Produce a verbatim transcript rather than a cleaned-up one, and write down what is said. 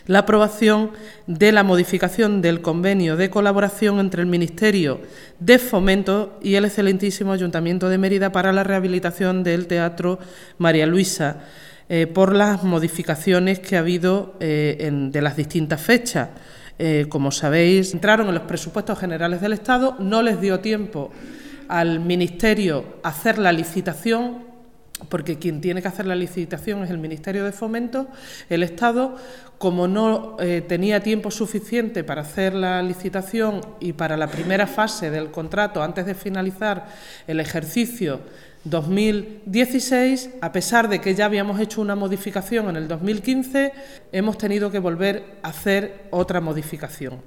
la aprobación de la modificación del convenio de colaboración entre el Ministerio de Fomento y el excelentísimo Ayuntamiento de Mérida para la rehabilitación del Teatro María Luisa, eh, por las modificaciones que ha habido eh, en, de las distintas fechas. Eh, como sabéis, entraron en los presupuestos generales del Estado, no les dio tiempo al Ministerio a hacer la licitación, porque quien tiene que hacer la licitación es el Ministerio de Fomento. El Estado, como no eh, tenía tiempo suficiente para hacer la licitación y para la primera fase del contrato antes de finalizar el ejercicio dos mil dieciséis, a pesar de que ya habíamos hecho una modificación en el dos mil quince, hemos tenido que volver a hacer otra modificación.